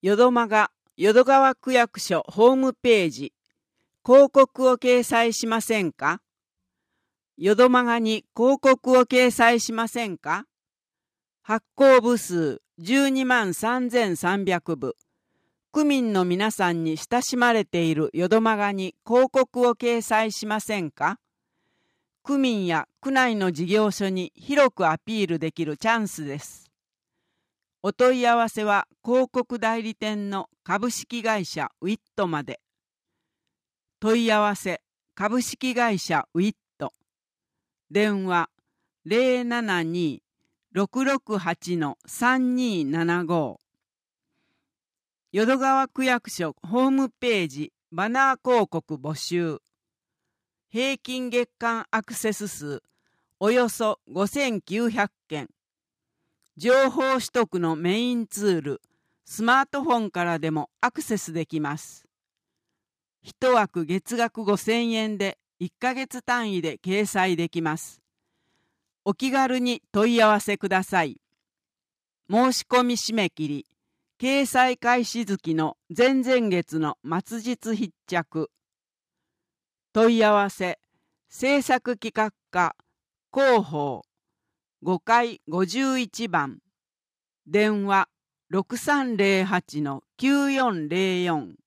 淀間が淀川区役所ホームページ、広告を掲載しませんか？淀間がに広告を掲載しませんか？発行部数12万3300部。区民の皆さんに親しまれている淀間がに広告を掲載しませんか？区民や区内の事業所に広くアピールできるチャンスです。お問い合わせは広告代理店の株式会社ウィットまで。問い合わせ株式会社ウィット。電話072-668-3275。淀川区役所ホームページバナー広告募集。平均月間アクセス数およそ5900件。情報取得のメインツール、スマートフォンからでもアクセスできます。1枠月額5000円で1ヶ月単位で掲載できます。お気軽に問い合わせください。申し込み締め切り、掲載開始月の前々月の末日必着。問い合わせ、制作企画課、広報、5階51番。電話630-9404。